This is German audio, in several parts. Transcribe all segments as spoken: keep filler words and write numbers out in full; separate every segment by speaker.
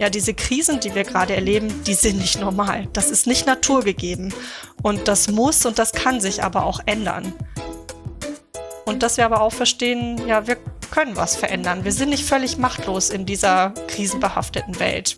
Speaker 1: ja, diese Krisen, die wir gerade erleben, die sind nicht normal. Das ist nicht naturgegeben. Und das muss und das kann sich aber auch ändern. Und dass wir aber auch verstehen, ja, wir können was verändern. Wir sind nicht völlig machtlos in dieser krisenbehafteten Welt.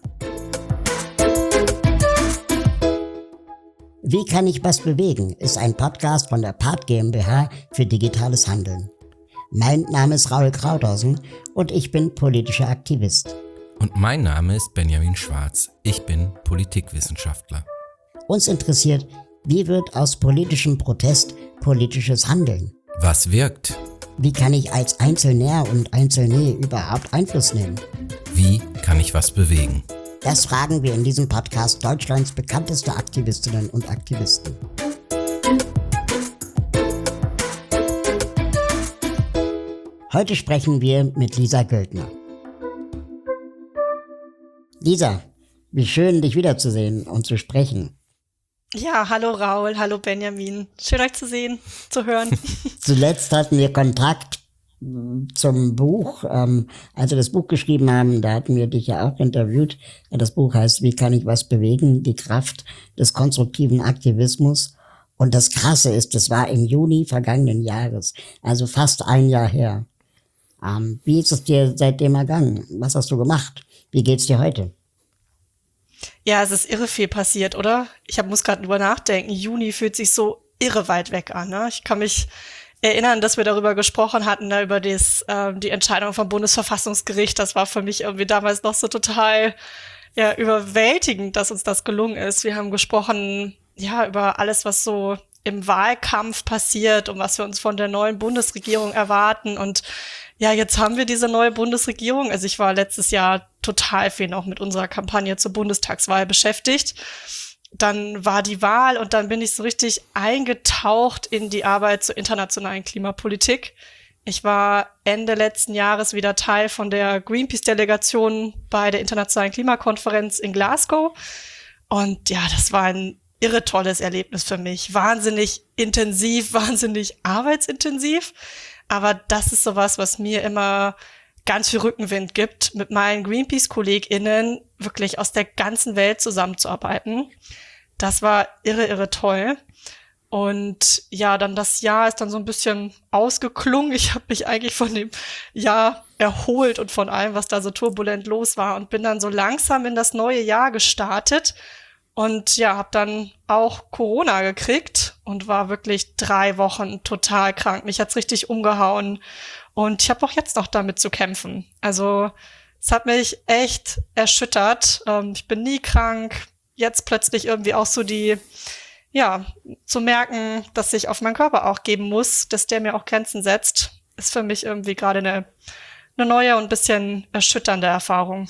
Speaker 2: Wie kann ich was bewegen? Ist ein Podcast von der Part GmbH für digitales Handeln. Mein Name ist Raul Krauthausen und ich bin politischer Aktivist.
Speaker 3: Und mein Name ist Benjamin Schwarz. Ich bin Politikwissenschaftler.
Speaker 2: Uns interessiert, wie wird aus politischem Protest politisches Handeln?
Speaker 3: Was wirkt?
Speaker 2: Wie kann ich als Einzelner und Einzelne überhaupt Einfluss nehmen?
Speaker 3: Wie kann ich was bewegen?
Speaker 2: Das fragen wir in diesem Podcast Deutschlands bekannteste Aktivistinnen und Aktivisten. Heute sprechen wir mit Lisa Göldner. Lisa, wie schön, dich wiederzusehen und zu sprechen.
Speaker 1: Ja, hallo Raul, hallo Benjamin. Schön euch zu sehen, zu hören.
Speaker 2: Zuletzt hatten wir Kontakt zum Buch, ähm, als wir das Buch geschrieben haben, da hatten wir dich ja auch interviewt. Das Buch heißt Wie kann ich was bewegen? Die Kraft des konstruktiven Aktivismus. Und das Krasse ist, das war im Juni vergangenen Jahres, also fast ein Jahr her. Ähm, wie ist es dir seitdem ergangen? Was hast du gemacht? Wie geht's dir heute?
Speaker 1: Ja, es ist irre viel passiert, oder? Ich hab, muss gerade drüber nachdenken. Juni fühlt sich so irre weit weg an. Ne? Ich kann mich erinnern, dass wir darüber gesprochen hatten, ne, über das, äh, die Entscheidung vom Bundesverfassungsgericht. Das war für mich irgendwie damals noch so total ja, überwältigend, dass uns das gelungen ist. Wir haben gesprochen ja über alles, was so im Wahlkampf passiert und was wir uns von der neuen Bundesregierung erwarten. Und ja, jetzt haben wir diese neue Bundesregierung. Also ich war letztes Jahr total viel noch mit unserer Kampagne zur Bundestagswahl beschäftigt. Dann war die Wahl und dann bin ich so richtig eingetaucht in die Arbeit zur internationalen Klimapolitik. Ich war Ende letzten Jahres wieder Teil von der Greenpeace-Delegation bei der internationalen Klimakonferenz in Glasgow. Und ja, das war ein irre tolles Erlebnis für mich. Wahnsinnig intensiv, wahnsinnig arbeitsintensiv. Aber das ist sowas, was mir immer ganz viel Rückenwind gibt, mit meinen Greenpeace-KollegInnen wirklich aus der ganzen Welt zusammenzuarbeiten. Das war irre, irre toll. Und ja, dann das Jahr ist dann so ein bisschen ausgeklungen. Ich habe mich eigentlich von dem Jahr erholt und von allem, was da so turbulent los war und bin dann so langsam in das neue Jahr gestartet. Und ja, habe dann auch Corona gekriegt und war wirklich drei Wochen total krank. Mich hat's richtig umgehauen und ich habe auch jetzt noch damit zu kämpfen. Also es hat mich echt erschüttert. Ähm, ich bin nie krank. Jetzt plötzlich irgendwie auch so die, ja, zu merken, dass ich auf meinen Körper auch geben muss, dass der mir auch Grenzen setzt, ist für mich irgendwie gerade eine, eine neue und ein bisschen erschütternde Erfahrung.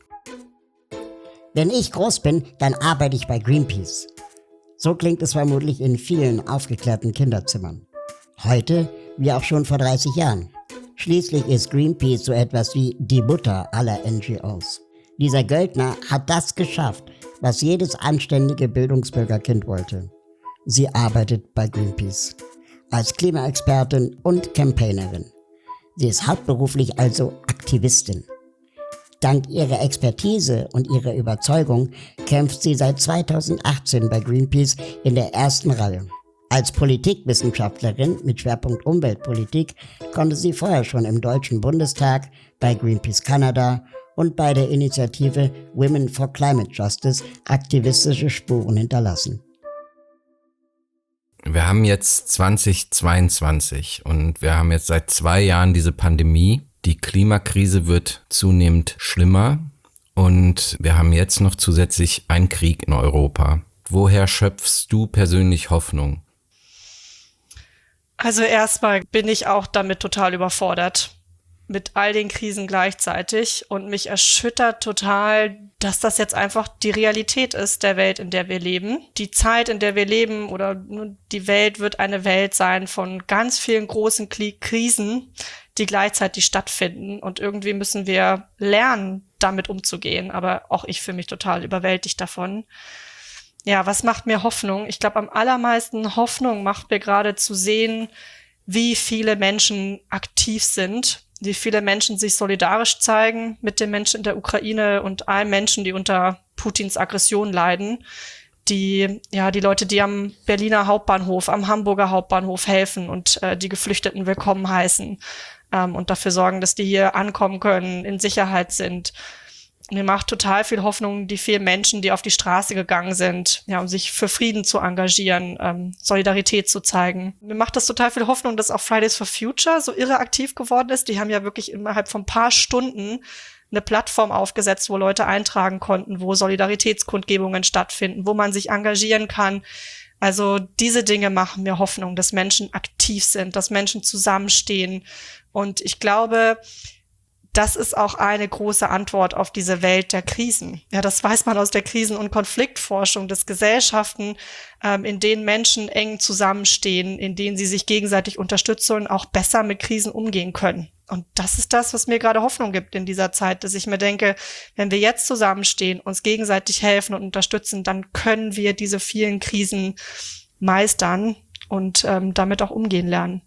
Speaker 2: Wenn ich groß bin, dann arbeite ich bei Greenpeace. So klingt es vermutlich in vielen aufgeklärten Kinderzimmern. Heute, wie auch schon vor dreißig Jahren. Schließlich ist Greenpeace so etwas wie die Mutter aller N G Os. Lisa Göldner hat das geschafft, was jedes anständige Bildungsbürgerkind wollte. Sie arbeitet bei Greenpeace. Als Klimaexpertin und Campaignerin. Sie ist hauptberuflich also Aktivistin. Dank ihrer Expertise und ihrer Überzeugung kämpft sie seit zweitausendachtzehn bei Greenpeace in der ersten Reihe. Als Politikwissenschaftlerin mit Schwerpunkt Umweltpolitik konnte sie vorher schon im Deutschen Bundestag, bei Greenpeace Kanada und bei der Initiative Women for Climate Justice aktivistische Spuren hinterlassen.
Speaker 3: Wir haben jetzt zweitausendzweiundzwanzig und wir haben jetzt seit zwei Jahren diese Pandemie. Die Klimakrise wird zunehmend schlimmer und wir haben jetzt noch zusätzlich einen Krieg in Europa. Woher schöpfst du persönlich Hoffnung?
Speaker 1: Also erstmal bin ich auch damit total überfordert, mit all den Krisen gleichzeitig, und mich erschüttert total, dass das jetzt einfach die Realität ist der Welt, in der wir leben. Die Zeit, in der wir leben, oder die Welt wird eine Welt sein von ganz vielen großen Krisen, die gleichzeitig stattfinden, und irgendwie müssen wir lernen, damit umzugehen, aber auch ich fühle mich total überwältigt davon. Ja, was macht mir Hoffnung? Ich glaube, am allermeisten Hoffnung macht mir gerade zu sehen, wie viele Menschen aktiv sind wie viele Menschen sich solidarisch zeigen mit den Menschen in der Ukraine und allen Menschen, die unter Putins Aggression leiden, die, ja, die Leute, die am Berliner Hauptbahnhof, am Hamburger Hauptbahnhof helfen und äh, die Geflüchteten willkommen heißen ähm, und dafür sorgen, dass die hier ankommen können, in Sicherheit sind. Mir macht total viel Hoffnung die vielen Menschen, die auf die Straße gegangen sind, ja, um sich für Frieden zu engagieren, ähm, Solidarität zu zeigen. Mir macht das total viel Hoffnung, dass auch Fridays for Future so irre aktiv geworden ist. Die haben ja wirklich innerhalb von ein paar Stunden eine Plattform aufgesetzt, wo Leute eintragen konnten, wo Solidaritätskundgebungen stattfinden, wo man sich engagieren kann. Also diese Dinge machen mir Hoffnung, dass Menschen aktiv sind, dass Menschen zusammenstehen. Und ich glaube, das ist auch eine große Antwort auf diese Welt der Krisen. Ja, das weiß man aus der Krisen- und Konfliktforschung, dass Gesellschaften, ähm, in denen Menschen eng zusammenstehen, in denen sie sich gegenseitig unterstützen, auch besser mit Krisen umgehen können. Und das ist das, was mir gerade Hoffnung gibt in dieser Zeit, dass ich mir denke, wenn wir jetzt zusammenstehen, uns gegenseitig helfen und unterstützen, dann können wir diese vielen Krisen meistern und ähm, damit auch umgehen lernen.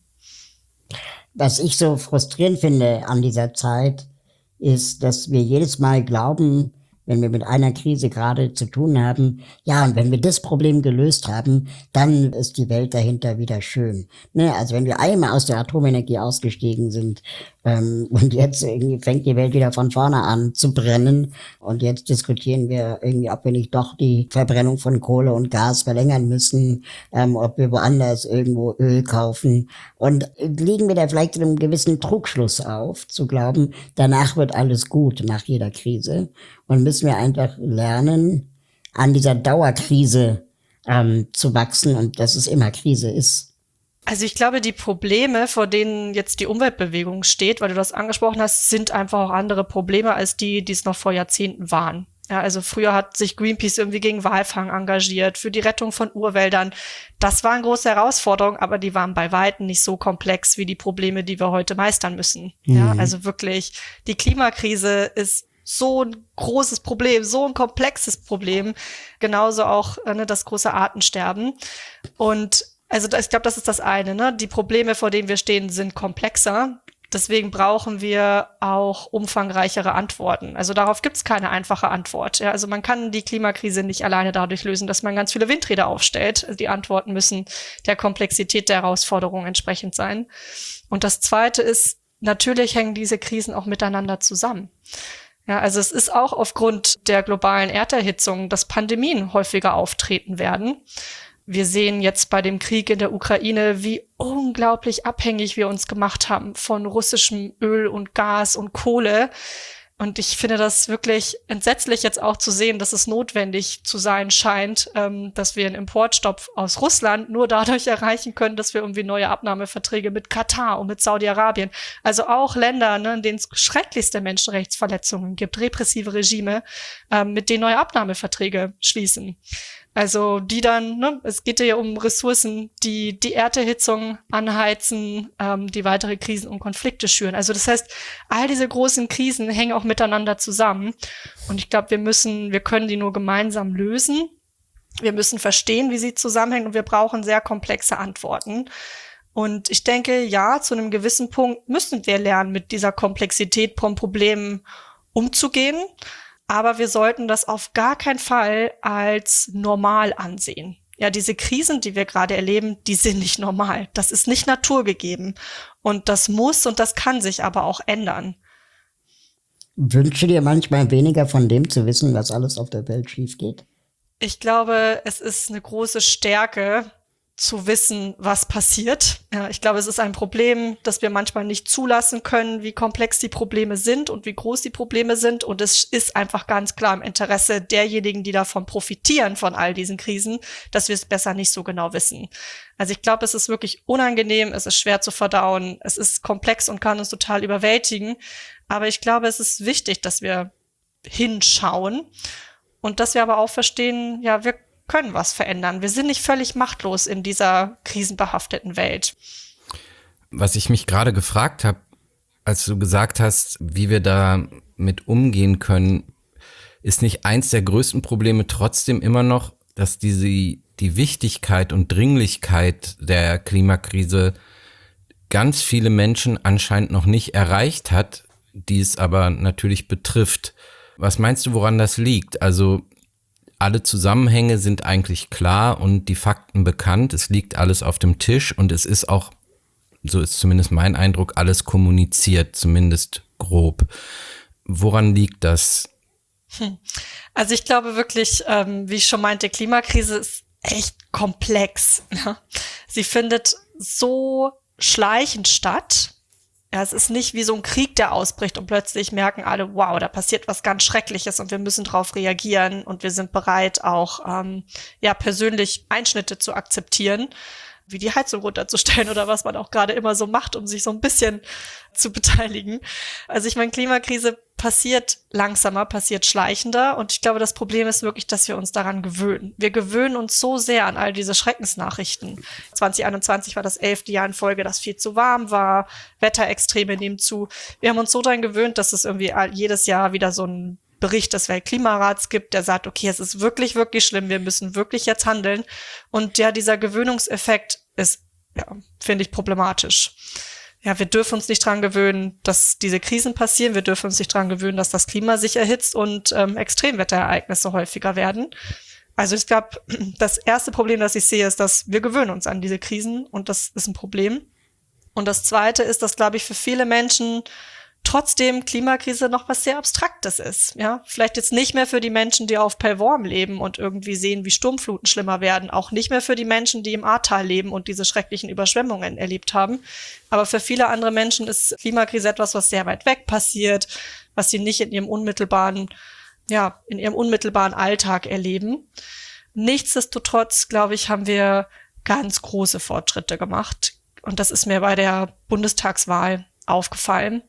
Speaker 2: Was ich so frustrierend finde an dieser Zeit, ist, dass wir jedes Mal glauben, wenn wir mit einer Krise gerade zu tun haben, ja, und wenn wir das Problem gelöst haben, dann ist die Welt dahinter wieder schön. Ne? Also wenn wir einmal aus der Atomenergie ausgestiegen sind ähm, und jetzt irgendwie fängt die Welt wieder von vorne an zu brennen und jetzt diskutieren wir irgendwie, ob wir nicht doch die Verbrennung von Kohle und Gas verlängern müssen, ähm, ob wir woanders irgendwo Öl kaufen und liegen wir da vielleicht in einem gewissen Trugschluss auf, zu glauben, danach wird alles gut nach jeder Krise. Und müssen wir einfach lernen, an dieser Dauerkrise ähm, zu wachsen und dass es immer Krise ist.
Speaker 1: Also ich glaube, die Probleme, vor denen jetzt die Umweltbewegung steht, weil du das angesprochen hast, sind einfach auch andere Probleme als die, die es noch vor Jahrzehnten waren. Ja, also früher hat sich Greenpeace irgendwie gegen Walfang engagiert, für die Rettung von Urwäldern. Das waren große Herausforderungen, aber die waren bei Weitem nicht so komplex wie die Probleme, die wir heute meistern müssen. Mhm. Ja, also wirklich, die Klimakrise ist so ein großes Problem, so ein komplexes Problem. Genauso auch äh, ne, das große Artensterben. Und also das, ich glaube, das ist das eine. Ne? Die Probleme, vor denen wir stehen, sind komplexer. Deswegen brauchen wir auch umfangreichere Antworten. Also darauf gibt es keine einfache Antwort. Ja? Also man kann die Klimakrise nicht alleine dadurch lösen, dass man ganz viele Windräder aufstellt. Also die Antworten müssen der Komplexität der Herausforderung entsprechend sein. Und das Zweite ist, natürlich hängen diese Krisen auch miteinander zusammen. Ja, also es ist auch aufgrund der globalen Erderhitzung, dass Pandemien häufiger auftreten werden. Wir sehen jetzt bei dem Krieg in der Ukraine, wie unglaublich abhängig wir uns gemacht haben von russischem Öl und Gas und Kohle. Und ich finde das wirklich entsetzlich jetzt auch zu sehen, dass es notwendig zu sein scheint, ähm, dass wir einen Importstopp aus Russland nur dadurch erreichen können, dass wir irgendwie neue Abnahmeverträge mit Katar und mit Saudi-Arabien, also auch Länder, ne, in denen es schrecklichste Menschenrechtsverletzungen gibt, repressive Regime, ähm, mit denen neue Abnahmeverträge schließen. Also die dann, ne, es geht ja um Ressourcen, die die Erderhitzung anheizen, ähm, die weitere Krisen und Konflikte schüren. Also das heißt, all diese großen Krisen hängen auch miteinander zusammen. Und ich glaube, wir müssen, wir können die nur gemeinsam lösen. Wir müssen verstehen, wie sie zusammenhängen und wir brauchen sehr komplexe Antworten. Und ich denke, ja, zu einem gewissen Punkt müssen wir lernen, mit dieser Komplexität von Problemen umzugehen. Aber wir sollten das auf gar keinen Fall als normal ansehen. Ja, diese Krisen, die wir gerade erleben, die sind nicht normal. Das ist nicht naturgegeben. Und das muss und das kann sich aber auch ändern.
Speaker 2: Wünsche dir manchmal weniger von dem zu wissen, was alles auf der Welt schief geht?
Speaker 1: Ich glaube, es ist eine große Stärke, zu wissen, was passiert. Ja, ich glaube, es ist ein Problem, dass wir manchmal nicht zulassen können, wie komplex die Probleme sind und wie groß die Probleme sind. Und es ist einfach ganz klar im Interesse derjenigen, die davon profitieren, von all diesen Krisen, dass wir es besser nicht so genau wissen. Also ich glaube, es ist wirklich unangenehm, es ist schwer zu verdauen, es ist komplex und kann uns total überwältigen. Aber ich glaube, es ist wichtig, dass wir hinschauen und dass wir aber auch verstehen, ja, wir können was verändern. Wir sind nicht völlig machtlos in dieser krisenbehafteten Welt.
Speaker 3: Was ich mich gerade gefragt habe, als du gesagt hast, wie wir da mit umgehen können, ist nicht eins der größten Probleme trotzdem immer noch, dass diese, die Wichtigkeit und Dringlichkeit der Klimakrise ganz viele Menschen anscheinend noch nicht erreicht hat, die es aber natürlich betrifft. Was meinst du, woran das liegt? Also alle Zusammenhänge sind eigentlich klar und die Fakten bekannt. Es liegt alles auf dem Tisch und es ist auch, so ist zumindest mein Eindruck, alles kommuniziert, zumindest grob. Woran liegt das?
Speaker 1: Hm. Also ich glaube wirklich, ähm, wie ich schon meinte, Klimakrise ist echt komplex. Ja. Sie findet so schleichend statt. Ja, es ist nicht wie so ein Krieg, der ausbricht und plötzlich merken alle, wow, da passiert was ganz Schreckliches und wir müssen drauf reagieren und wir sind bereit, auch ähm, ja persönlich Einschnitte zu akzeptieren, wie die Heizung runterzustellen oder was man auch gerade immer so macht, um sich so ein bisschen zu beteiligen. Also ich meine, Klimakrise passiert langsamer, passiert schleichender und ich glaube, das Problem ist wirklich, dass wir uns daran gewöhnen. Wir gewöhnen uns so sehr an all diese Schreckensnachrichten. zwanzig einundzwanzig war das elfte Jahr in Folge, das viel zu warm war, Wetterextreme nehmen zu. Wir haben uns so daran gewöhnt, dass es irgendwie jedes Jahr wieder so ein Bericht des Weltklimarats gibt, der sagt, okay, es ist wirklich, wirklich schlimm, wir müssen wirklich jetzt handeln. Und ja, dieser Gewöhnungseffekt ist, ja, finde ich problematisch. Ja, wir dürfen uns nicht dran gewöhnen, dass diese Krisen passieren. Wir dürfen uns nicht dran gewöhnen, dass das Klima sich erhitzt und ähm, Extremwetterereignisse häufiger werden. Also ich glaube, das erste Problem, das ich sehe, ist, dass wir gewöhnen uns an diese Krisen und das ist ein Problem. Und das zweite ist, dass, glaube ich, für viele Menschen trotzdem Klimakrise noch was sehr Abstraktes ist. Ja, vielleicht jetzt nicht mehr für die Menschen, die auf Pellworm leben und irgendwie sehen, wie Sturmfluten schlimmer werden, auch nicht mehr für die Menschen, die im Ahrtal leben und diese schrecklichen Überschwemmungen erlebt haben. Aber für viele andere Menschen ist Klimakrise etwas, was sehr weit weg passiert, was sie nicht in ihrem unmittelbaren, ja, in ihrem unmittelbaren Alltag erleben. Nichtsdestotrotz, glaube ich, haben wir ganz große Fortschritte gemacht. Und das ist mir bei der Bundestagswahl aufgefallen.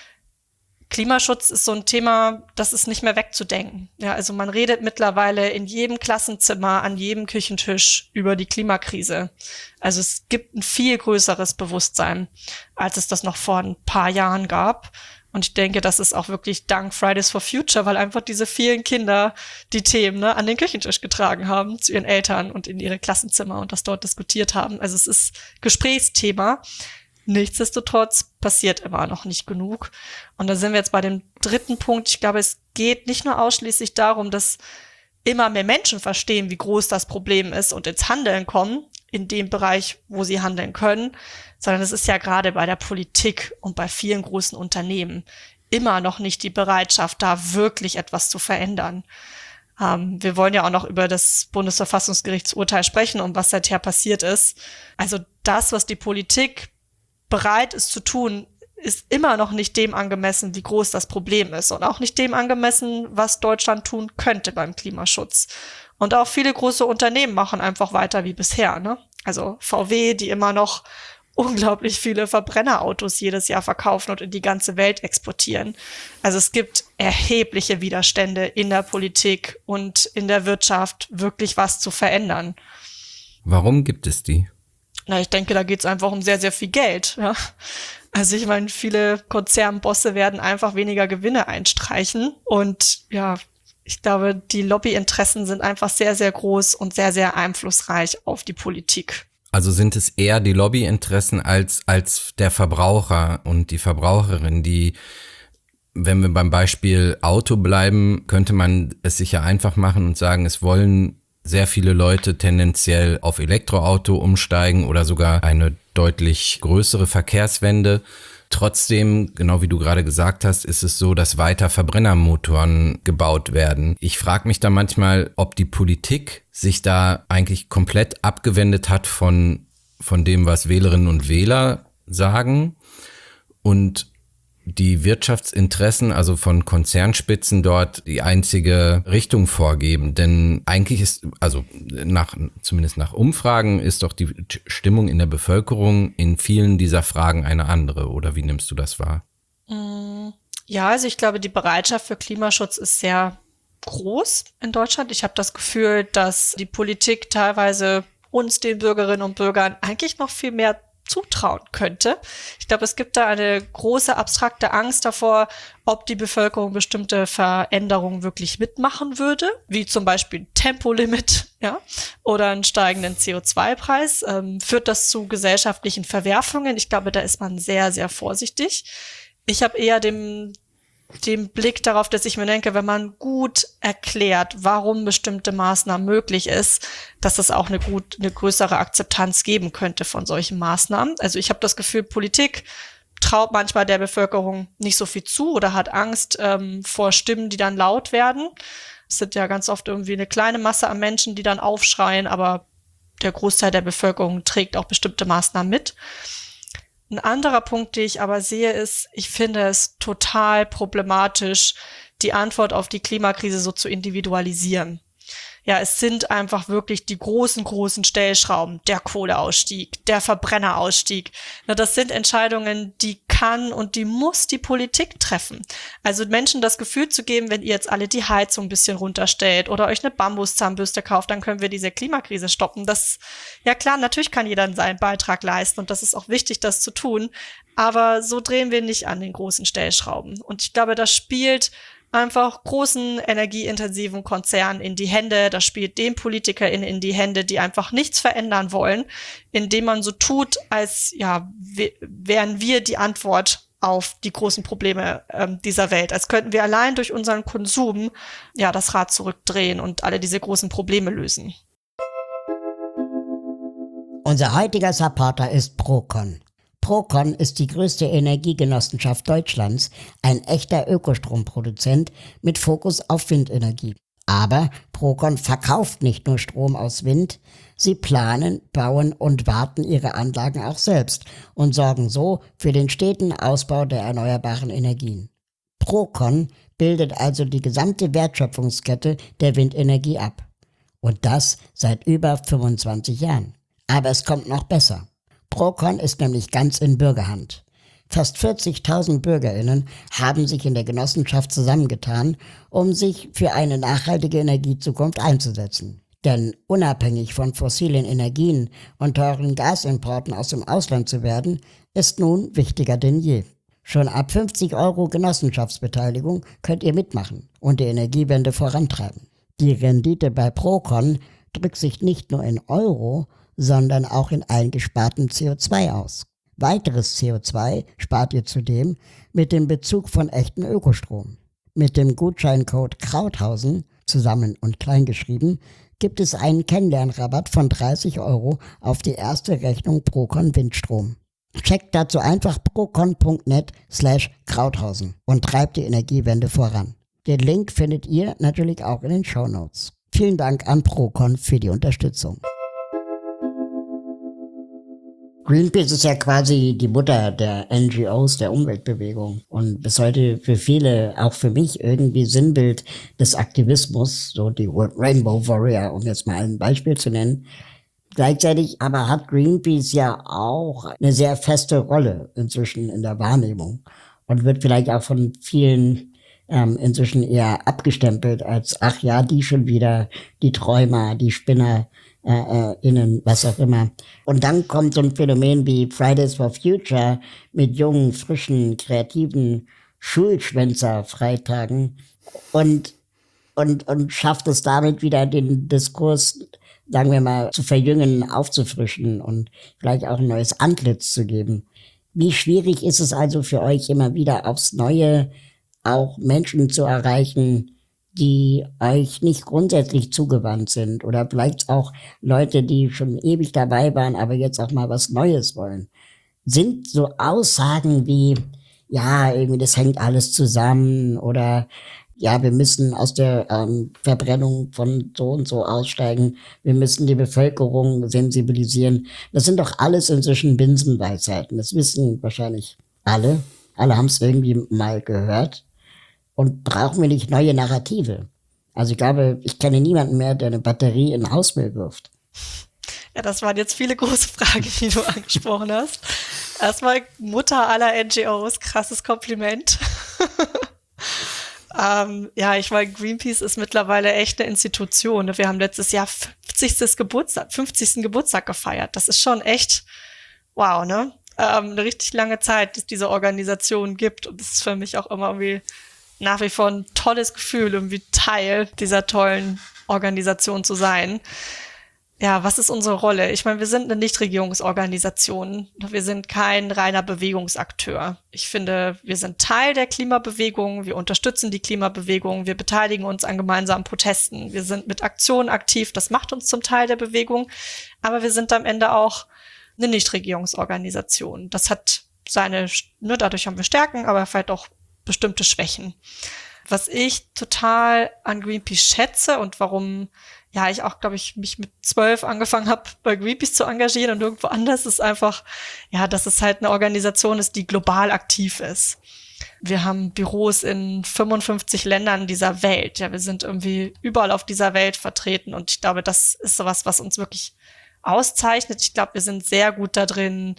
Speaker 1: Klimaschutz ist so ein Thema, das ist nicht mehr wegzudenken. Ja, also man redet mittlerweile in jedem Klassenzimmer, an jedem Küchentisch über die Klimakrise. Also es gibt ein viel größeres Bewusstsein, als es das noch vor ein paar Jahren gab. Und ich denke, das ist auch wirklich dank Fridays for Future, weil einfach diese vielen Kinder die Themen ne, an den Küchentisch getragen haben, zu ihren Eltern und in ihre Klassenzimmer und das dort diskutiert haben. Also es ist Gesprächsthema. Nichtsdestotrotz passiert immer noch nicht genug. Und da sind wir jetzt bei dem dritten Punkt. Ich glaube, es geht nicht nur ausschließlich darum, dass immer mehr Menschen verstehen, wie groß das Problem ist und ins Handeln kommen, in dem Bereich, wo sie handeln können, sondern es ist ja gerade bei der Politik und bei vielen großen Unternehmen immer noch nicht die Bereitschaft, da wirklich etwas zu verändern. Ähm, wir wollen ja auch noch über das Bundesverfassungsgerichtsurteil sprechen und was seither passiert ist. Also das, was die Politik bereit ist zu tun, ist immer noch nicht dem angemessen, wie groß das Problem ist und auch nicht dem angemessen, was Deutschland tun könnte beim Klimaschutz. Und auch viele große Unternehmen machen einfach weiter wie bisher, ne? Also V W, die immer noch unglaublich viele Verbrennerautos jedes Jahr verkaufen und in die ganze Welt exportieren. Also es gibt erhebliche Widerstände in der Politik und in der Wirtschaft, wirklich was zu verändern.
Speaker 3: Warum gibt es die?
Speaker 1: Na, ich denke, da geht es einfach um sehr, sehr viel Geld. Ja. Also ich meine, viele Konzernbosse werden einfach weniger Gewinne einstreichen. Und ja, ich glaube, die Lobbyinteressen sind einfach sehr, sehr groß und sehr, sehr einflussreich auf die Politik.
Speaker 3: Also sind es eher die Lobbyinteressen als, als der Verbraucher und die Verbraucherin, die, wenn wir beim Beispiel Auto bleiben, könnte man es sich ja einfach machen und sagen, es wollen sehr viele Leute tendenziell auf Elektroauto umsteigen oder sogar eine deutlich größere Verkehrswende. Trotzdem, genau wie du gerade gesagt hast, ist es so, dass weiter Verbrennermotoren gebaut werden. Ich frage mich da manchmal, ob die Politik sich da eigentlich komplett abgewendet hat von, von dem, was Wählerinnen und Wähler sagen und die Wirtschaftsinteressen, also von Konzernspitzen dort die einzige Richtung vorgeben. Denn eigentlich ist, also nach, zumindest nach Umfragen, ist doch die Stimmung in der Bevölkerung in vielen dieser Fragen eine andere. Oder wie nimmst du das wahr?
Speaker 1: Ja, also ich glaube, die Bereitschaft für Klimaschutz ist sehr groß in Deutschland. Ich habe das Gefühl, dass die Politik teilweise uns, den Bürgerinnen und Bürgern, eigentlich noch viel mehr zutrauen könnte. Ich glaube, es gibt da eine große abstrakte Angst davor, ob die Bevölkerung bestimmte Veränderungen wirklich mitmachen würde, wie zum Beispiel ein Tempolimit, ja, oder einen steigenden C O zwei Preis. Ähm, führt das zu gesellschaftlichen Verwerfungen? Ich glaube, da ist man sehr, sehr vorsichtig. Ich habe eher den den Blick darauf, dass ich mir denke, wenn man gut erklärt, warum bestimmte Maßnahmen möglich ist, dass es auch eine gut, eine größere Akzeptanz geben könnte von solchen Maßnahmen. Also ich habe das Gefühl, Politik traut manchmal der Bevölkerung nicht so viel zu oder hat Angst ähm, vor Stimmen, die dann laut werden. Es sind ja ganz oft irgendwie eine kleine Masse an Menschen, die dann aufschreien, aber der Großteil der Bevölkerung trägt auch bestimmte Maßnahmen mit. Ein anderer Punkt, den ich aber sehe, ist, ich finde es total problematisch, die Antwort auf die Klimakrise so zu individualisieren. Ja, es sind einfach wirklich die großen, großen Stellschrauben, der Kohleausstieg, der Verbrennerausstieg. Na, das sind Entscheidungen, die kann und die muss die Politik treffen. Also Menschen das Gefühl zu geben, wenn ihr jetzt alle die Heizung ein bisschen runterstellt oder euch eine Bambuszahnbürste kauft, dann können wir diese Klimakrise stoppen. Das, ja klar, natürlich kann jeder seinen Beitrag leisten und das ist auch wichtig, das zu tun. Aber so drehen wir nicht an den großen Stellschrauben. Und ich glaube, das spielt einfach großen energieintensiven Konzernen in die Hände. Das spielt den PolitikerInnen in die Hände, die einfach nichts verändern wollen, indem man so tut, als ja w- wären wir die Antwort auf die großen Probleme ähm, dieser Welt. Als könnten wir allein durch unseren Konsum ja das Rad zurückdrehen und alle diese großen Probleme lösen.
Speaker 2: Unser heutiger Supporter ist Procon. Procon ist die größte Energiegenossenschaft Deutschlands, ein echter Ökostromproduzent mit Fokus auf Windenergie. Aber Procon verkauft nicht nur Strom aus Wind, sie planen, bauen und warten ihre Anlagen auch selbst und sorgen so für den steten Ausbau der erneuerbaren Energien. Procon bildet also die gesamte Wertschöpfungskette der Windenergie ab. Und das seit über fünfundzwanzig Jahren. Aber es kommt noch besser. Procon ist nämlich ganz in Bürgerhand. Fast vierzigtausend BürgerInnen haben sich in der Genossenschaft zusammengetan, um sich für eine nachhaltige Energiezukunft einzusetzen. Denn unabhängig von fossilen Energien und teuren Gasimporten aus dem Ausland zu werden, ist nun wichtiger denn je. Schon ab fünfzig Euro Genossenschaftsbeteiligung könnt ihr mitmachen und die Energiewende vorantreiben. Die Rendite bei Procon drückt sich nicht nur in Euro, sondern auch in eingespartem C O zwei aus. Weiteres C O zwei spart ihr zudem mit dem Bezug von echtem Ökostrom. Mit dem Gutscheincode Krauthausen, zusammen und klein geschrieben, gibt es einen Kennenlernrabatt von dreißig Euro auf die erste Rechnung Procon Windstrom. Checkt dazu einfach procon.net slash Krauthausen und treibt die Energiewende voran. Den Link findet ihr natürlich auch in den Shownotes. Vielen Dank an Procon für die Unterstützung. Greenpeace ist ja quasi die Mutter der N G Os, der Umweltbewegung und bis heute für viele, auch für mich, irgendwie Sinnbild des Aktivismus, so die Rainbow Warrior, um jetzt mal ein Beispiel zu nennen. Gleichzeitig aber hat Greenpeace ja auch eine sehr feste Rolle inzwischen in der Wahrnehmung und wird vielleicht auch von vielen ähm, inzwischen eher abgestempelt als, ach ja, die schon wieder, die Träumer, die Spinner, Äh, äh, innen, was auch immer. Und dann kommt so ein Phänomen wie Fridays for Future mit jungen, frischen, kreativen Schulschwänzer-Freitagen und, und, und schafft es damit wieder den Diskurs, sagen wir mal, zu verjüngen, aufzufrischen und vielleicht auch ein neues Antlitz zu geben. Wie schwierig ist es also für euch immer wieder aufs Neue auch Menschen zu erreichen, die euch nicht grundsätzlich zugewandt sind oder vielleicht auch Leute, die schon ewig dabei waren, aber jetzt auch mal was Neues wollen. Sind so Aussagen wie, ja, irgendwie das hängt alles zusammen oder ja, wir müssen aus der ähm, Verbrennung von so und so aussteigen, wir müssen die Bevölkerung sensibilisieren. Das sind doch alles inzwischen Binsenweisheiten, das wissen wahrscheinlich alle. Alle haben es irgendwie mal gehört. Und brauchen wir nicht neue Narrative? Also ich glaube, ich kenne niemanden mehr, der eine Batterie in Hausmüll wirft.
Speaker 1: Ja, das waren jetzt viele große Fragen, die du angesprochen hast. Erstmal Mutter aller N G Os, krasses Kompliment. ähm, ja, ich meine, Greenpeace ist mittlerweile echt eine Institution. Wir haben letztes Jahr fünfzigsten Geburtstag, fünfzigsten Geburtstag gefeiert. Das ist schon echt wow, ne? Ähm, eine richtig lange Zeit, dass es diese Organisation gibt. Und das ist für mich auch immer irgendwie nach wie vor ein tolles Gefühl, irgendwie Teil dieser tollen Organisation zu sein. Ja, was ist unsere Rolle? Ich meine, wir sind eine Nichtregierungsorganisation. Wir sind kein reiner Bewegungsakteur. Ich finde, wir sind Teil der Klimabewegung. Wir unterstützen die Klimabewegung. Wir beteiligen uns an gemeinsamen Protesten. Wir sind mit Aktionen aktiv. Das macht uns zum Teil der Bewegung. Aber wir sind am Ende auch eine Nichtregierungsorganisation. Das hat seine, ne, dadurch haben wir Stärken, aber vielleicht auch bestimmte Schwächen. Was ich total an Greenpeace schätze und warum ja ich auch, glaube ich, mich mit zwölf angefangen habe, bei Greenpeace zu engagieren und irgendwo anders, ist einfach, ja, dass es halt eine Organisation ist, die global aktiv ist. Wir haben Büros in fünfundfünfzig Ländern dieser Welt. Ja, wir sind irgendwie überall auf dieser Welt vertreten und ich glaube, das ist sowas, was uns wirklich auszeichnet. Ich glaube, wir sind sehr gut da drin,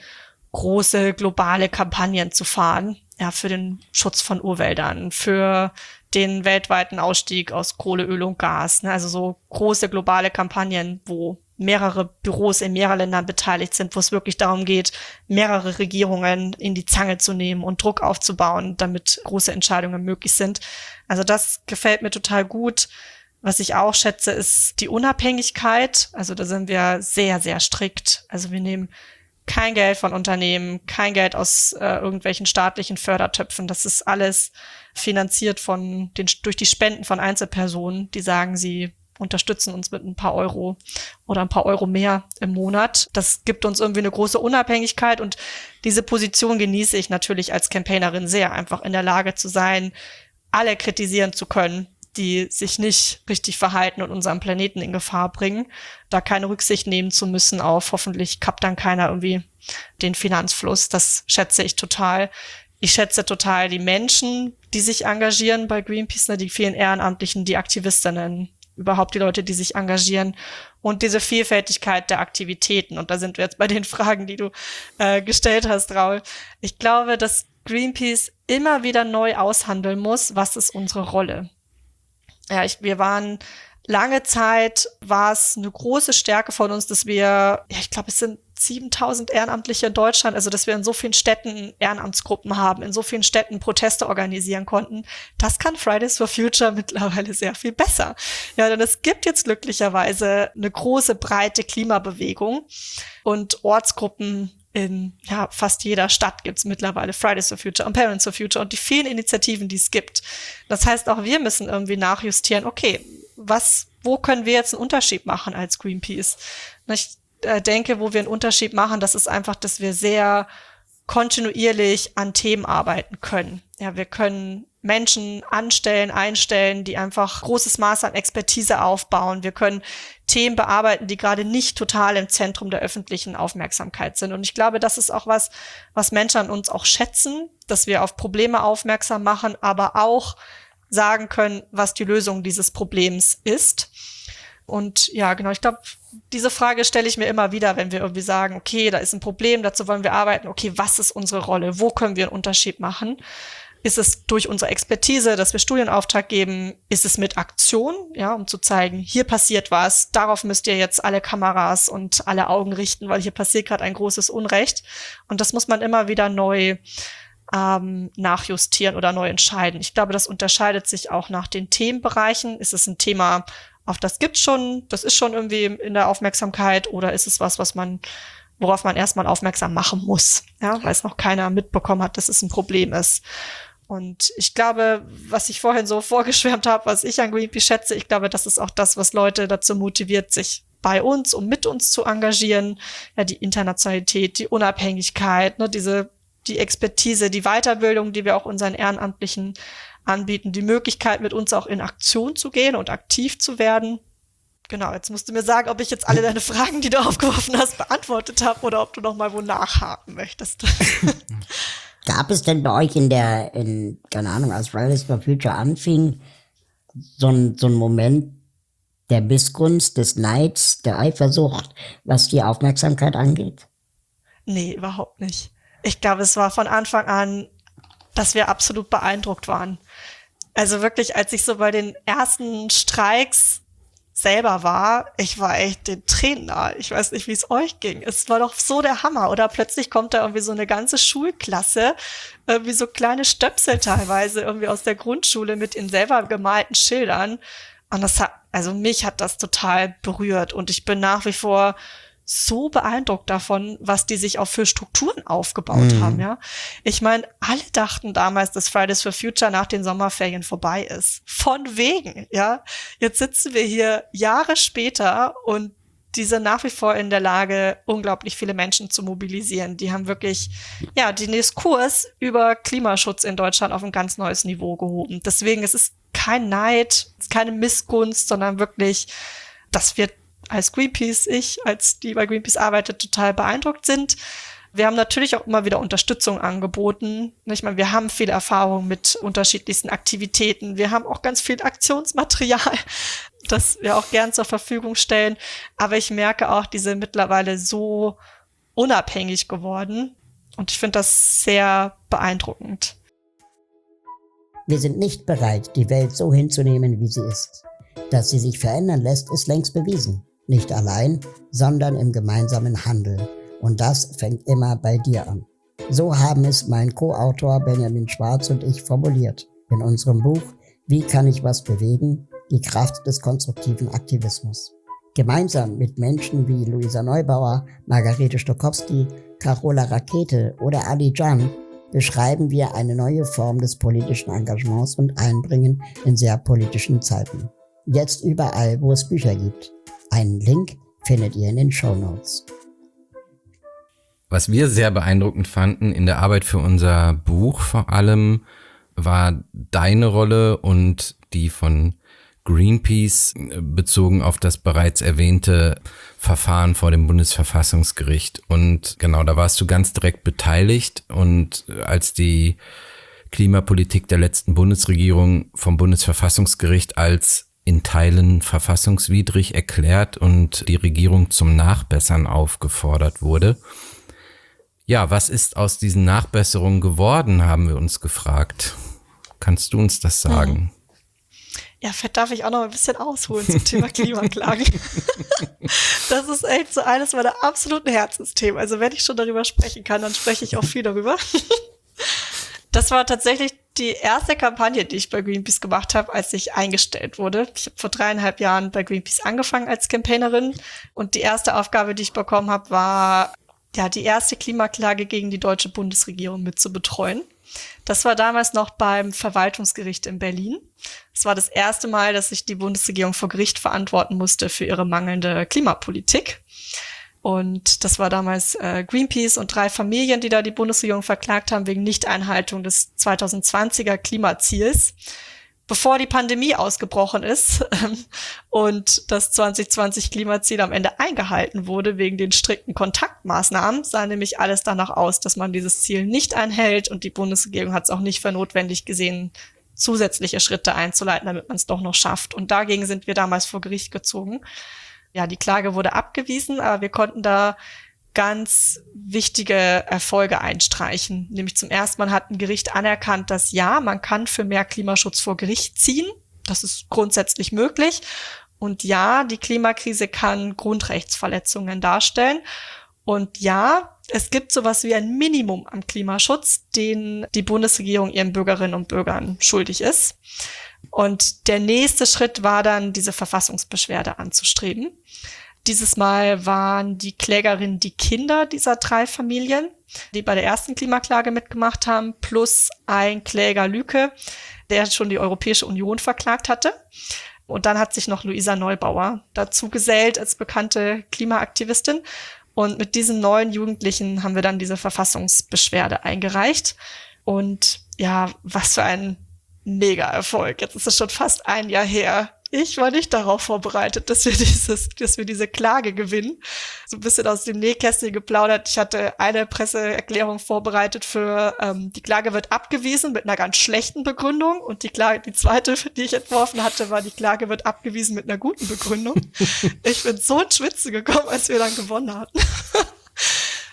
Speaker 1: große globale Kampagnen zu fahren, ja, für den Schutz von Urwäldern, für den weltweiten Ausstieg aus Kohle, Öl und Gas, ne? Also so große globale Kampagnen, wo mehrere Büros in mehreren Ländern beteiligt sind, wo es wirklich darum geht, mehrere Regierungen in die Zange zu nehmen und Druck aufzubauen, damit große Entscheidungen möglich sind. Also das gefällt mir total gut. Was ich auch schätze, ist die Unabhängigkeit. Also da sind wir sehr, sehr strikt. Also wir nehmen kein Geld von Unternehmen, kein Geld aus äh, irgendwelchen staatlichen Fördertöpfen. Das ist alles finanziert von den, durch die Spenden von Einzelpersonen, die sagen, sie unterstützen uns mit ein paar Euro oder ein paar Euro mehr im Monat. Das gibt uns irgendwie eine große Unabhängigkeit und diese Position genieße ich natürlich als Campaignerin sehr, einfach in der Lage zu sein, alle kritisieren zu können, die sich nicht richtig verhalten und unseren Planeten in Gefahr bringen, da keine Rücksicht nehmen zu müssen auf, hoffentlich kappt dann keiner irgendwie den Finanzfluss. Das schätze ich total. Ich schätze total die Menschen, die sich engagieren bei Greenpeace, ne, die vielen Ehrenamtlichen, die Aktivistinnen, überhaupt die Leute, die sich engagieren und diese Vielfältigkeit der Aktivitäten. Und da sind wir jetzt bei den Fragen, die du äh, gestellt hast, Raul. Ich glaube, dass Greenpeace immer wieder neu aushandeln muss, was ist unsere Rolle. Ja, ich, wir waren lange Zeit, war es eine große Stärke von uns, dass wir, ja, ich glaube, es sind siebentausend Ehrenamtliche in Deutschland, also dass wir in so vielen Städten Ehrenamtsgruppen haben, in so vielen Städten Proteste organisieren konnten. Das kann Fridays for Future mittlerweile sehr viel besser. Ja, denn es gibt jetzt glücklicherweise eine große, breite Klimabewegung und Ortsgruppen in ja fast jeder Stadt gibt's mittlerweile Fridays for Future und Parents for Future und die vielen Initiativen, die es gibt. Das heißt, auch wir müssen irgendwie nachjustieren, okay, was, wo können wir jetzt einen Unterschied machen als Greenpeace? Ich äh, denke, wo wir einen Unterschied machen, das ist einfach, dass wir sehr kontinuierlich an Themen arbeiten können. Ja, wir können Menschen anstellen, einstellen, die einfach großes Maß an Expertise aufbauen. Wir können Themen bearbeiten, die gerade nicht total im Zentrum der öffentlichen Aufmerksamkeit sind. Und ich glaube, das ist auch was, was Menschen an uns auch schätzen, dass wir auf Probleme aufmerksam machen, aber auch sagen können, was die Lösung dieses Problems ist. Und ja, genau, ich glaube, diese Frage stelle ich mir immer wieder, wenn wir irgendwie sagen, okay, da ist ein Problem, dazu wollen wir arbeiten. Okay, was ist unsere Rolle? Wo können wir einen Unterschied machen? Ist es durch unsere Expertise, dass wir Studienauftrag geben? Ist es mit Aktion, ja, um zu zeigen, hier passiert was, darauf müsst ihr jetzt alle Kameras und alle Augen richten, weil hier passiert gerade ein großes Unrecht. Und das muss man immer wieder neu ähm, nachjustieren oder neu entscheiden. Ich glaube, das unterscheidet sich auch nach den Themenbereichen. Ist es ein Thema, auf das gibt's schon, das ist schon irgendwie in der Aufmerksamkeit, oder ist es was, was man, worauf man erstmal aufmerksam machen muss, ja, weil es noch keiner mitbekommen hat, dass es ein Problem ist. Und ich glaube, was ich vorhin so vorgeschwärmt habe, was ich an Greenpeace schätze, ich glaube, das ist auch das, was Leute dazu motiviert, sich bei uns und mit uns zu engagieren. Ja, die Internationalität, die Unabhängigkeit, ne, diese, die Expertise, die Weiterbildung, die wir auch unseren Ehrenamtlichen anbieten, die Möglichkeit, mit uns auch in Aktion zu gehen und aktiv zu werden. Genau, jetzt musst du mir sagen, ob ich jetzt alle deine Fragen, die du aufgeworfen hast, beantwortet habe oder ob du noch mal wo nachhaken möchtest.
Speaker 2: Gab es denn bei euch in der, in, keine Ahnung, als Fridays for Future anfing, so ein, so ein Moment der Missgunst, des Neids, der Eifersucht, was die Aufmerksamkeit angeht?
Speaker 1: Nee, überhaupt nicht. Ich glaube, es war von Anfang an, dass wir absolut beeindruckt waren. Also wirklich, als ich so bei den ersten Streiks selber war, ich war echt den Tränen nahe. Ich weiß nicht, wie es euch ging. Es war doch so der Hammer. Oder plötzlich kommt da irgendwie so eine ganze Schulklasse, irgendwie so kleine Stöpsel teilweise, irgendwie aus der Grundschule mit ihren selber gemalten Schildern. Und das hat, also mich hat das total berührt. Und ich bin nach wie vor so beeindruckt davon, was die sich auch für Strukturen aufgebaut mhm. haben, ja. Ich meine, alle dachten damals, dass Fridays for Future nach den Sommerferien vorbei ist. Von wegen, ja. Jetzt sitzen wir hier Jahre später und die sind nach wie vor in der Lage, unglaublich viele Menschen zu mobilisieren. Die haben wirklich, ja, den Diskurs über Klimaschutz in Deutschland auf ein ganz neues Niveau gehoben. Deswegen, es ist kein Neid, es ist keine Missgunst, sondern wirklich, dass wir als Greenpeace, ich, als die bei Greenpeace arbeitet, total beeindruckt sind. Wir haben natürlich auch immer wieder Unterstützung angeboten. Ich meine, wir haben viel Erfahrung mit unterschiedlichsten Aktivitäten. Wir haben auch ganz viel Aktionsmaterial, das wir auch gern zur Verfügung stellen. Aber ich merke auch, die sind mittlerweile so unabhängig geworden. Und ich finde das sehr beeindruckend.
Speaker 2: Wir sind nicht bereit, die Welt so hinzunehmen, wie sie ist. Dass sie sich verändern lässt, ist längst bewiesen. Nicht allein, sondern im gemeinsamen Handeln. Und das fängt immer bei dir an. So haben es mein Co-Autor Benjamin Schwarz und ich formuliert in unserem Buch Wie kann ich was bewegen? Die Kraft des konstruktiven Aktivismus. Gemeinsam mit Menschen wie Luisa Neubauer, Margarete Stokowski, Carola Rakete oder Ali Can beschreiben wir eine neue Form des politischen Engagements und Einbringen in sehr politischen Zeiten. Jetzt überall, wo es Bücher gibt. Einen Link findet ihr in den Shownotes.
Speaker 3: Was wir sehr beeindruckend fanden in der Arbeit für unser Buch vor allem, war deine Rolle und die von Greenpeace bezogen auf das bereits erwähnte Verfahren vor dem Bundesverfassungsgericht. Und genau, da warst du ganz direkt beteiligt. Und als die Klimapolitik der letzten Bundesregierung vom Bundesverfassungsgericht als in Teilen verfassungswidrig erklärt und die Regierung zum Nachbessern aufgefordert wurde. Ja, was ist aus diesen Nachbesserungen geworden, haben wir uns gefragt. Kannst du uns das sagen?
Speaker 1: Ja, vielleicht darf ich auch noch ein bisschen ausholen zum Thema Klimaklagen. Das ist echt so eines meiner absoluten Herzensthemen. Also wenn ich schon darüber sprechen kann, dann spreche ich auch viel darüber. Das war tatsächlich die erste Kampagne, die ich bei Greenpeace gemacht habe, als ich eingestellt wurde. Ich habe vor dreieinhalb Jahren bei Greenpeace angefangen als Campaignerin und die erste Aufgabe, die ich bekommen habe, war, ja, die erste Klimaklage gegen die deutsche Bundesregierung mit zu betreuen. Das war damals noch beim Verwaltungsgericht in Berlin. Es war das erste Mal, dass sich die Bundesregierung vor Gericht verantworten musste für ihre mangelnde Klimapolitik. Und das war damals äh, Greenpeace und drei Familien, die da die Bundesregierung verklagt haben wegen Nichteinhaltung des zweitausendzwanziger Klimaziels, bevor die Pandemie ausgebrochen ist ähm, und das zwanzig zwanzig Klimaziel am Ende eingehalten wurde wegen den strikten Kontaktmaßnahmen, sah nämlich alles danach aus, dass man dieses Ziel nicht einhält und die Bundesregierung hat es auch nicht für notwendig gesehen, zusätzliche Schritte einzuleiten, damit man es doch noch schafft. Und dagegen sind wir damals vor Gericht gezogen. Ja, die Klage wurde abgewiesen, aber wir konnten da ganz wichtige Erfolge einstreichen. Nämlich zum ersten Mal hat ein Gericht anerkannt, dass ja, man kann für mehr Klimaschutz vor Gericht ziehen. Das ist grundsätzlich möglich. Und ja, die Klimakrise kann Grundrechtsverletzungen darstellen. Und ja, es gibt sowas wie ein Minimum am Klimaschutz, den die Bundesregierung ihren Bürgerinnen und Bürgern schuldig ist. Und der nächste Schritt war dann, diese Verfassungsbeschwerde anzustreben. Dieses Mal waren die Klägerinnen die Kinder dieser drei Familien, die bei der ersten Klimaklage mitgemacht haben, plus ein Kläger Lüke, der schon die Europäische Union verklagt hatte. Und dann hat sich noch Luisa Neubauer dazu gesellt als bekannte Klimaaktivistin. Und mit diesen neun Jugendlichen haben wir dann diese Verfassungsbeschwerde eingereicht. Und ja, was für ein Mega-Erfolg. Jetzt ist es schon fast ein Jahr her. Ich war nicht darauf vorbereitet, dass wir dieses, dass wir diese Klage gewinnen. So ein bisschen aus dem Nähkästchen geplaudert. Ich hatte eine Presseerklärung vorbereitet für, ähm, die Klage wird abgewiesen mit einer ganz schlechten Begründung. Und die Klage, die zweite, die ich entworfen hatte, war, die Klage wird abgewiesen mit einer guten Begründung. Ich bin so ins Schwitzen gekommen, als wir dann gewonnen hatten.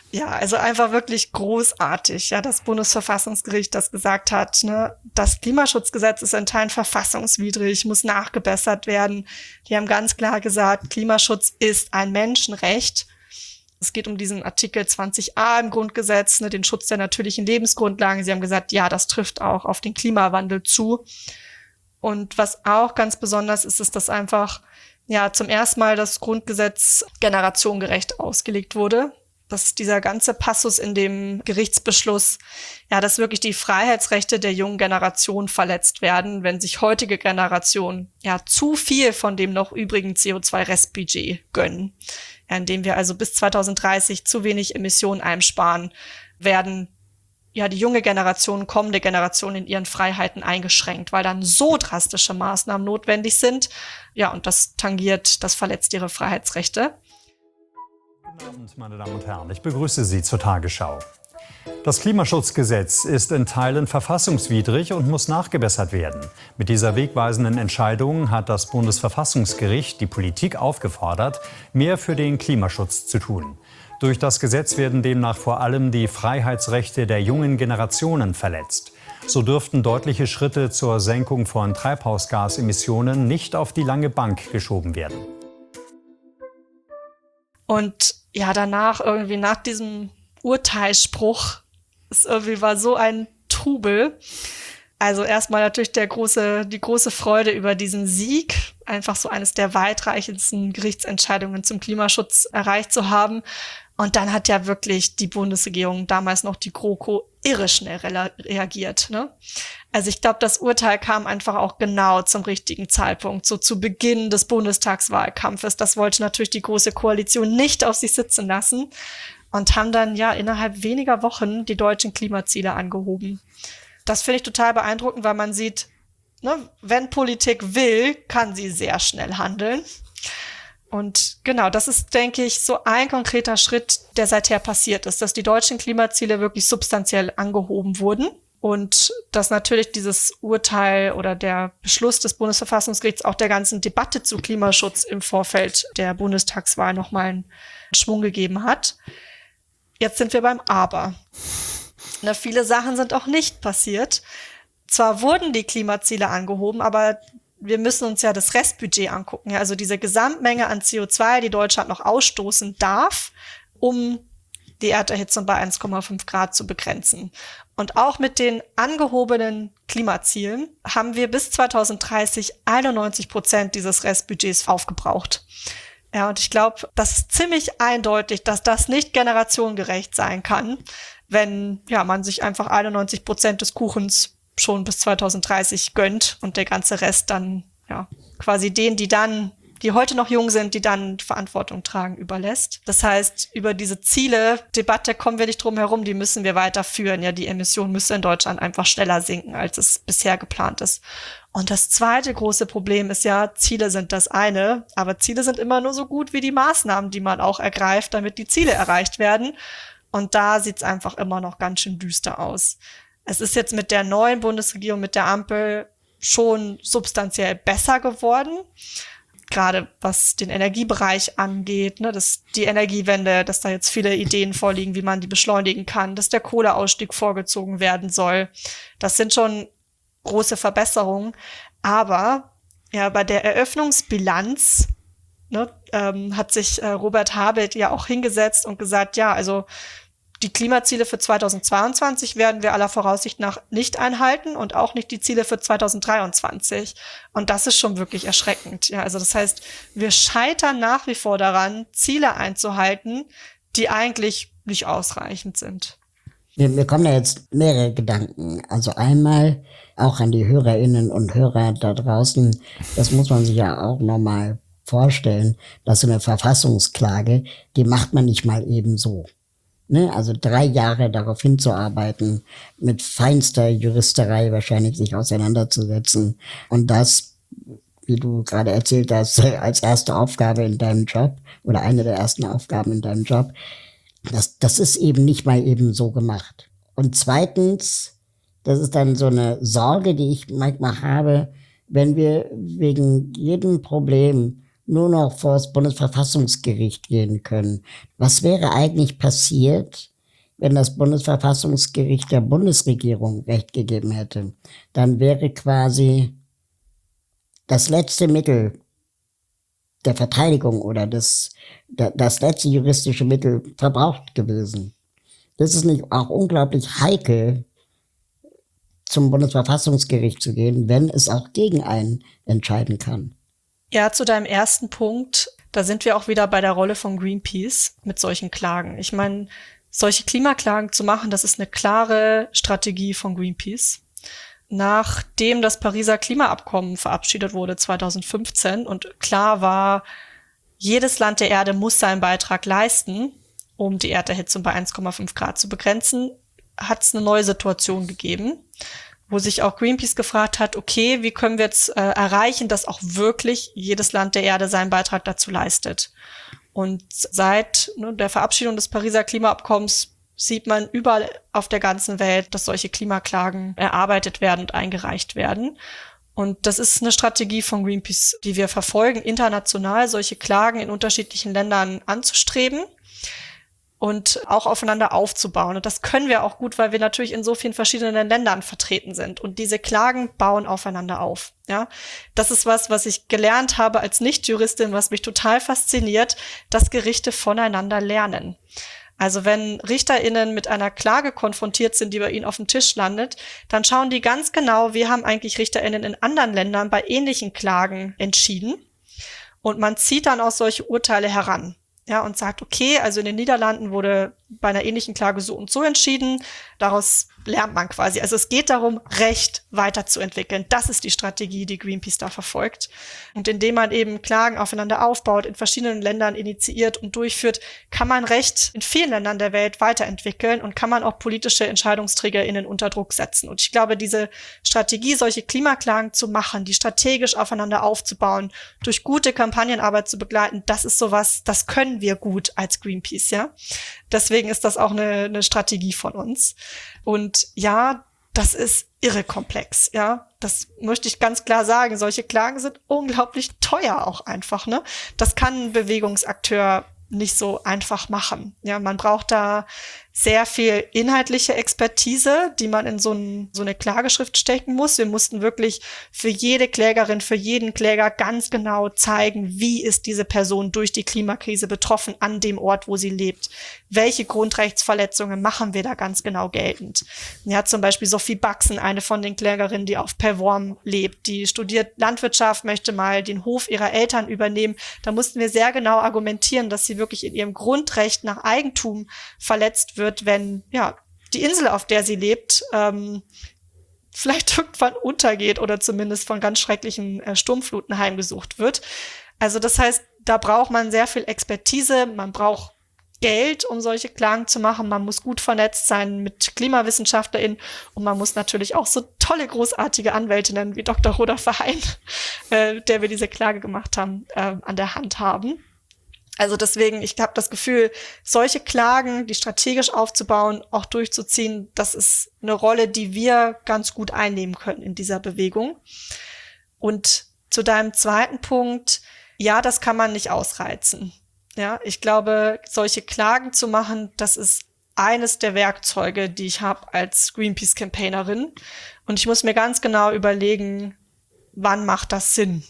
Speaker 1: Ja, also einfach wirklich großartig, ja, das Bundesverfassungsgericht, das gesagt hat, ne, das Klimaschutzgesetz ist in Teilen verfassungswidrig, muss nachgebessert werden. Die haben ganz klar gesagt, Klimaschutz ist ein Menschenrecht. Es geht um diesen Artikel zwanzig a im Grundgesetz, ne, den Schutz der natürlichen Lebensgrundlagen. Sie haben gesagt, ja, das trifft auch auf den Klimawandel zu. Und was auch ganz besonders ist, ist, dass einfach ja zum ersten Mal das Grundgesetz generationengerecht ausgelegt wurde. Dass dieser ganze Passus in dem Gerichtsbeschluss, ja, dass wirklich die Freiheitsrechte der jungen Generation verletzt werden, wenn sich heutige Generationen ja zu viel von dem noch übrigen C O zwei Restbudget gönnen. Ja, indem wir also bis zweitausenddreißig zu wenig Emissionen einsparen, werden ja die junge Generation, kommende Generation in ihren Freiheiten eingeschränkt, weil dann so drastische Maßnahmen notwendig sind. Ja, und das tangiert, das verletzt ihre Freiheitsrechte.
Speaker 4: Guten Abend, meine Damen und Herren. Ich begrüße Sie zur Tagesschau. Das Klimaschutzgesetz ist in Teilen verfassungswidrig und muss nachgebessert werden. Mit dieser wegweisenden Entscheidung hat das Bundesverfassungsgericht die Politik aufgefordert, mehr für den Klimaschutz zu tun. Durch das Gesetz werden demnach vor allem die Freiheitsrechte der jungen Generationen verletzt. So dürften deutliche Schritte zur Senkung von Treibhausgasemissionen nicht auf die lange Bank geschoben werden.
Speaker 1: Und ja, danach irgendwie nach diesem Urteilsspruch, es irgendwie war so ein Trubel. Also erstmal natürlich der große, die große Freude über diesen Sieg, einfach so eines der weitreichendsten Gerichtsentscheidungen zum Klimaschutz erreicht zu haben. Und dann hat ja wirklich die Bundesregierung, damals noch die GroKo, irre schnell re- reagiert, ne? Also ich glaube, das Urteil kam einfach auch genau zum richtigen Zeitpunkt, so zu Beginn des Bundestagswahlkampfes. Das wollte natürlich die Große Koalition nicht auf sich sitzen lassen und haben dann ja innerhalb weniger Wochen die deutschen Klimaziele angehoben. Das finde ich total beeindruckend, weil man sieht, ne, wenn Politik will, kann sie sehr schnell handeln. Und genau, das ist, denke ich, so ein konkreter Schritt, der seither passiert ist, dass die deutschen Klimaziele wirklich substanziell angehoben wurden. Und dass natürlich dieses Urteil oder der Beschluss des Bundesverfassungsgerichts auch der ganzen Debatte zu Klimaschutz im Vorfeld der Bundestagswahl nochmal einen Schwung gegeben hat. Jetzt sind wir beim Aber. Na, viele Sachen sind auch nicht passiert. Zwar wurden die Klimaziele angehoben, aber wir müssen uns ja das Restbudget angucken. Ja, also diese Gesamtmenge an C O zwei, die Deutschland noch ausstoßen darf, um die Erderhitzung bei eins Komma fünf Grad zu begrenzen. Und auch mit den angehobenen Klimazielen haben wir bis zweitausenddreißig einundneunzig Prozent dieses Restbudgets aufgebraucht. Ja, und ich glaube, das ist ziemlich eindeutig, dass das nicht generationengerecht sein kann, wenn ja man sich einfach einundneunzig Prozent des Kuchens schon bis zweitausenddreißig gönnt und der ganze Rest dann ja quasi denen, die dann die heute noch jung sind, die dann Verantwortung tragen, überlässt. Das heißt, über diese Ziele-Debatte kommen wir nicht drum herum, die müssen wir weiterführen. Ja, die Emissionen müssen in Deutschland einfach schneller sinken, als es bisher geplant ist. Und das zweite große Problem ist ja, Ziele sind das eine, aber Ziele sind immer nur so gut wie die Maßnahmen, die man auch ergreift, damit die Ziele erreicht werden. Und da sieht's einfach immer noch ganz schön düster aus. Es ist jetzt mit der neuen Bundesregierung, mit der Ampel schon substanziell besser geworden. Gerade was den Energiebereich angeht, ne, dass die Energiewende, dass da jetzt viele Ideen vorliegen, wie man die beschleunigen kann, dass der Kohleausstieg vorgezogen werden soll. Das sind schon große Verbesserungen. Aber ja, bei der Eröffnungsbilanz ne, ähm, hat sich äh, Robert Habeck ja auch hingesetzt und gesagt, ja, also die Klimaziele für zweitausendzweiundzwanzig werden wir aller Voraussicht nach nicht einhalten und auch nicht die Ziele für zweitausenddreiundzwanzig. Und das ist schon wirklich erschreckend. Ja, also das heißt, wir scheitern nach wie vor daran, Ziele einzuhalten, die eigentlich nicht ausreichend sind.
Speaker 2: Mir, mir kommen da jetzt mehrere Gedanken. Also einmal auch an die Hörerinnen und Hörer da draußen. Das muss man sich ja auch nochmal vorstellen, dass so eine Verfassungsklage, die macht man nicht mal eben so. Ne, also drei Jahre darauf hinzuarbeiten, mit feinster Juristerei wahrscheinlich sich auseinanderzusetzen und das, wie du gerade erzählt hast, als erste Aufgabe in deinem Job oder eine der ersten Aufgaben in deinem Job, das, das ist eben nicht mal eben so gemacht. Und zweitens, das ist dann so eine Sorge, die ich manchmal habe, wenn wir wegen jedem Problem nur noch vor das Bundesverfassungsgericht gehen können. Was wäre eigentlich passiert, wenn das Bundesverfassungsgericht der Bundesregierung Recht gegeben hätte? Dann wäre quasi das letzte Mittel der Verteidigung oder das, das letzte juristische Mittel verbraucht gewesen. Das ist nicht auch unglaublich heikel, zum Bundesverfassungsgericht zu gehen, wenn es auch gegen einen entscheiden kann.
Speaker 1: Ja, zu deinem ersten Punkt, da sind wir auch wieder bei der Rolle von Greenpeace mit solchen Klagen. Ich meine, solche Klimaklagen zu machen, das ist eine klare Strategie von Greenpeace. Nachdem das Pariser Klimaabkommen verabschiedet wurde zweitausendfünfzehn und klar war, jedes Land der Erde muss seinen Beitrag leisten, um die Erderhitzung bei eins Komma fünf Grad zu begrenzen, hat es eine neue Situation gegeben, wo sich auch Greenpeace gefragt hat, okay, wie können wir jetzt äh, erreichen, dass auch wirklich jedes Land der Erde seinen Beitrag dazu leistet. Und seit ne, der Verabschiedung des Pariser Klimaabkommens sieht man überall auf der ganzen Welt, dass solche Klimaklagen erarbeitet werden und eingereicht werden. Und das ist eine Strategie von Greenpeace, die wir verfolgen, international solche Klagen in unterschiedlichen Ländern anzustreben und auch aufeinander aufzubauen. Und das können wir auch gut, weil wir natürlich in so vielen verschiedenen Ländern vertreten sind. Und diese Klagen bauen aufeinander auf. Ja, das ist was, was ich gelernt habe als Nicht-Juristin, was mich total fasziniert, dass Gerichte voneinander lernen. Also wenn RichterInnen mit einer Klage konfrontiert sind, die bei ihnen auf dem Tisch landet, dann schauen die ganz genau, wie haben eigentlich RichterInnen in anderen Ländern bei ähnlichen Klagen entschieden. Und man zieht dann auch solche Urteile heran. Ja, und sagt, okay, also in den Niederlanden wurde bei einer ähnlichen Klage so und so entschieden. Daraus lernt man quasi. Also es geht darum, Recht weiterzuentwickeln. Das ist die Strategie, die Greenpeace da verfolgt. Und indem man eben Klagen aufeinander aufbaut, in verschiedenen Ländern initiiert und durchführt, kann man Recht in vielen Ländern der Welt weiterentwickeln und kann man auch politische EntscheidungsträgerInnen unter Druck setzen. Und ich glaube, diese Strategie, solche Klimaklagen zu machen, die strategisch aufeinander aufzubauen, durch gute Kampagnenarbeit zu begleiten, das ist sowas, das können wir gut als Greenpeace, ja. Deswegen ist das auch eine, eine Strategie von uns. Und ja, das ist irre komplex, ja. Das möchte ich ganz klar sagen. Solche Klagen sind unglaublich teuer auch einfach, ne? Das kann ein Bewegungsakteur nicht so einfach machen. Ja, man braucht da sehr viel inhaltliche Expertise, die man in so, ein, so eine Klageschrift stecken muss. Wir mussten wirklich für jede Klägerin, für jeden Kläger ganz genau zeigen, wie ist diese Person durch die Klimakrise betroffen an dem Ort, wo sie lebt. Welche Grundrechtsverletzungen machen wir da ganz genau geltend? Ja, zum Beispiel Sophie Baxen, eine von den Klägerinnen, die auf Perworm lebt, die studiert Landwirtschaft, möchte mal den Hof ihrer Eltern übernehmen. Da mussten wir sehr genau argumentieren, dass sie wirklich in ihrem Grundrecht nach Eigentum verletzt wird, wenn ja die Insel, auf der sie lebt, ähm, vielleicht irgendwann untergeht oder zumindest von ganz schrecklichen äh, Sturmfluten heimgesucht wird. Also das heißt, da braucht man sehr viel Expertise, man braucht Geld, um solche Klagen zu machen, man muss gut vernetzt sein mit KlimawissenschaftlerInnen und man muss natürlich auch so tolle, großartige Anwältinnen wie Doktor Roda Verheyen, äh, der wir diese Klage gemacht haben, äh, an der Hand haben. Also deswegen, ich habe das Gefühl, solche Klagen, die strategisch aufzubauen, auch durchzuziehen, das ist eine Rolle, die wir ganz gut einnehmen können in dieser Bewegung. Und zu deinem zweiten Punkt, ja, das kann man nicht ausreizen. Ja, ich glaube, solche Klagen zu machen, das ist eines der Werkzeuge, die ich habe als Greenpeace-Campaignerin. Und ich muss mir ganz genau überlegen, wann macht das Sinn?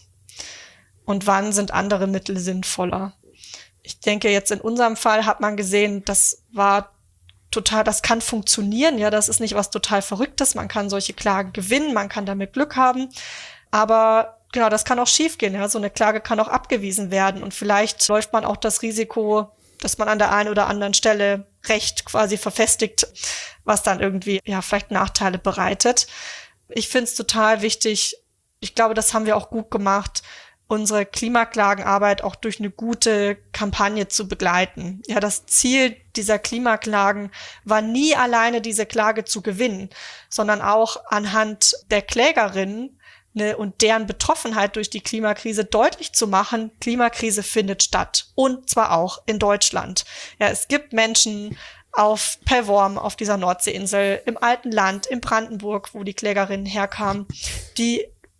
Speaker 1: Und wann sind andere Mittel sinnvoller? Ich denke, jetzt in unserem Fall hat man gesehen, das war total, das kann funktionieren. Ja, das ist nicht was total Verrücktes. Man kann solche Klagen gewinnen, man kann damit Glück haben. Aber genau, das kann auch schiefgehen. Ja, so eine Klage kann auch abgewiesen werden. Und vielleicht läuft man auch das Risiko, dass man an der einen oder anderen Stelle Recht quasi verfestigt, was dann irgendwie ja vielleicht Nachteile bereitet. Ich finde es total wichtig. Ich glaube, das haben wir auch gut gemacht, unsere Klimaklagenarbeit auch durch eine gute Kampagne zu begleiten. Ja, das Ziel dieser Klimaklagen war nie alleine diese Klage zu gewinnen, sondern auch anhand der Klägerinnen ne, und deren Betroffenheit durch die Klimakrise deutlich zu machen, Klimakrise findet statt. Und zwar auch in Deutschland. Ja, es gibt Menschen auf Perworm, auf dieser Nordseeinsel, im alten Land, in Brandenburg, wo die Klägerinnen herkamen, die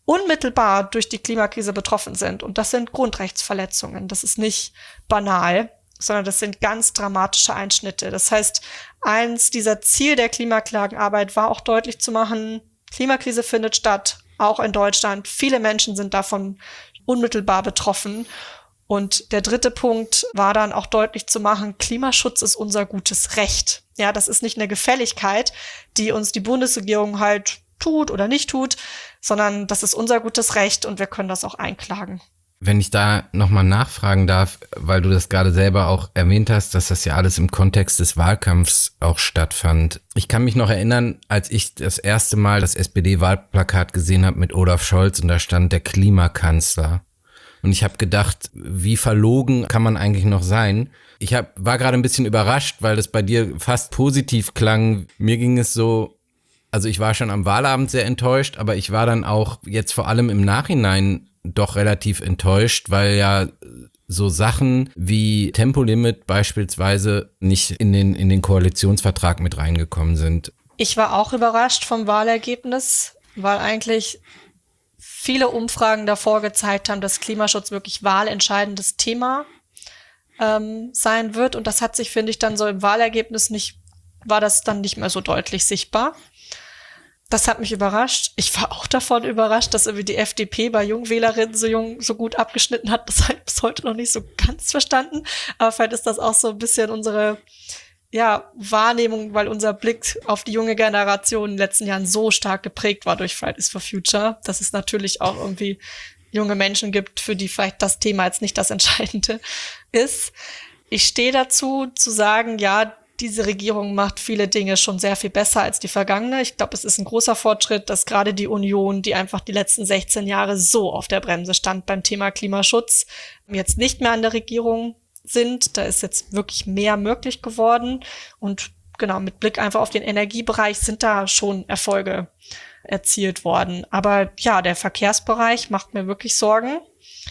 Speaker 1: unmittelbar durch die Klimakrise betroffen sind. Und das sind Grundrechtsverletzungen. Das ist nicht banal, sondern das sind ganz dramatische Einschnitte. Das heißt, eins dieser Ziel der Klimaklagenarbeit war auch deutlich zu machen, Klimakrise findet statt, auch in Deutschland. Viele Menschen sind davon unmittelbar betroffen. Und der dritte Punkt war dann auch deutlich zu machen, Klimaschutz ist unser gutes Recht. Ja, das ist nicht eine Gefälligkeit, die uns die Bundesregierung halt tut oder nicht tut, sondern das ist unser gutes Recht und wir können das auch einklagen.
Speaker 3: Wenn ich da nochmal nachfragen darf, weil du das gerade selber auch erwähnt hast, dass das ja alles im Kontext des Wahlkampfs auch stattfand. Ich kann mich noch erinnern, als ich das erste Mal das S P D-Wahlplakat gesehen habe mit Olaf Scholz und da stand der Klimakanzler. Und ich habe gedacht, wie verlogen kann man eigentlich noch sein? Ich hab, war gerade ein bisschen überrascht, weil das bei dir fast positiv klang. Mir ging es so, also ich war schon am Wahlabend sehr enttäuscht, aber ich war dann auch jetzt vor allem im Nachhinein doch relativ enttäuscht, weil ja so Sachen wie Tempolimit beispielsweise nicht in den, in den Koalitionsvertrag mit reingekommen sind.
Speaker 1: Ich war auch überrascht vom Wahlergebnis, weil eigentlich viele Umfragen davor gezeigt haben, dass Klimaschutz wirklich wahlentscheidendes Thema ähm, sein wird. Und das hat sich, finde ich, dann so im Wahlergebnis nicht, war das dann nicht mehr so deutlich sichtbar. Das hat mich überrascht. Ich war auch davon überrascht, dass irgendwie die F D P bei Jungwählerinnen so jung, so gut abgeschnitten hat. Das habe ich bis heute noch nicht so ganz verstanden. Aber vielleicht ist das auch so ein bisschen unsere, ja, Wahrnehmung, weil unser Blick auf die junge Generation in den letzten Jahren so stark geprägt war durch Fridays for Future, dass es natürlich auch irgendwie junge Menschen gibt, für die vielleicht das Thema jetzt nicht das Entscheidende ist. Ich stehe dazu, zu sagen, ja, diese Regierung macht viele Dinge schon sehr viel besser als die vergangene. Ich glaube, es ist ein großer Fortschritt, dass gerade die Union, die einfach die letzten sechzehn Jahre so auf der Bremse stand beim Thema Klimaschutz, jetzt nicht mehr an der Regierung sind. Da ist jetzt wirklich mehr möglich geworden. Und genau, mit Blick einfach auf den Energiebereich sind da schon Erfolge erzielt worden. Aber ja, der Verkehrsbereich macht mir wirklich Sorgen.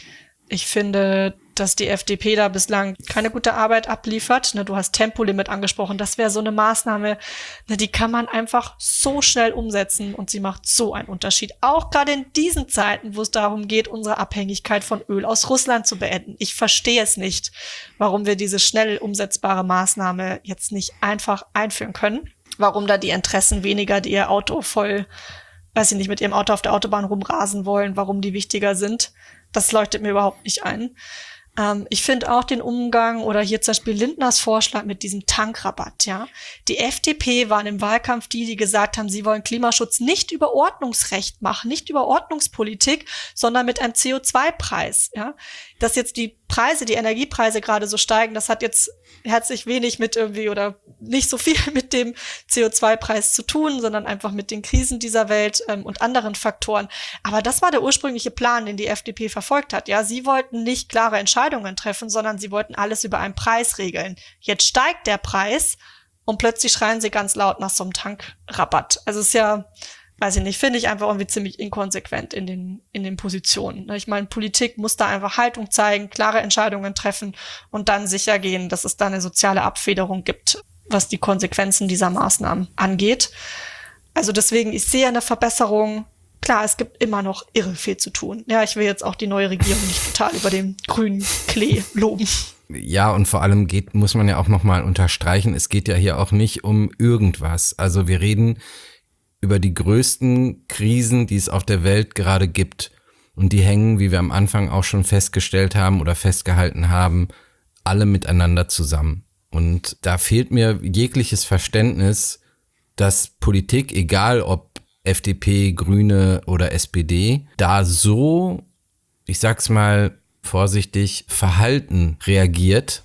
Speaker 1: Ich finde, dass die F D P da bislang keine gute Arbeit abliefert. Du hast Tempolimit angesprochen. Das wäre so eine Maßnahme, die kann man einfach so schnell umsetzen und sie macht so einen Unterschied. Auch gerade in diesen Zeiten, wo es darum geht, unsere Abhängigkeit von Öl aus Russland zu beenden. Ich verstehe es nicht, warum wir diese schnell umsetzbare Maßnahme jetzt nicht einfach einführen können. Warum da die Interessen weniger, die ihr Auto voll, weiß ich nicht, mit ihrem Auto auf der Autobahn rumrasen wollen, warum die wichtiger sind. Das leuchtet mir überhaupt nicht ein. Ähm, ich finde auch den Umgang oder hier zum Beispiel Lindners Vorschlag mit diesem Tankrabatt, ja. Die F D P waren im Wahlkampf die, die gesagt haben, sie wollen Klimaschutz nicht über Ordnungsrecht machen, nicht über Ordnungspolitik, sondern mit einem C O zwei Preis, ja. Dass jetzt die Preise, die Energiepreise gerade so steigen, das hat jetzt herzlich wenig mit irgendwie oder nicht so viel mit dem C O zwei Preis zu tun, sondern einfach mit den Krisen dieser Welt ähm, und anderen Faktoren. Aber das war der ursprüngliche Plan, den die F D P verfolgt hat. Ja, sie wollten nicht klare Entscheidungen treffen, sondern sie wollten alles über einen Preis regeln. Jetzt steigt der Preis und plötzlich schreien sie ganz laut nach so einem Tankrabatt. Also es ist ja, weiß ich nicht, finde ich einfach irgendwie ziemlich inkonsequent in den, in den Positionen. Ich meine, Politik muss da einfach Haltung zeigen, klare Entscheidungen treffen und dann sicher gehen, dass es da eine soziale Abfederung gibt, was die Konsequenzen dieser Maßnahmen angeht. Also deswegen, ich sehe eine Verbesserung. Klar, es gibt immer noch irre viel zu tun. Ja, ich will jetzt auch die neue Regierung nicht total über den grünen Klee loben.
Speaker 3: Ja, und vor allem geht, muss man ja auch nochmal unterstreichen, es geht ja hier auch nicht um irgendwas. Also wir reden über die größten Krisen, die es auf der Welt gerade gibt. Und die hängen, wie wir am Anfang auch schon festgestellt haben oder festgehalten haben, alle miteinander zusammen. Und da fehlt mir jegliches Verständnis, dass Politik, egal ob F D P, Grüne oder S P D, da so, ich sag's mal vorsichtig, verhalten reagiert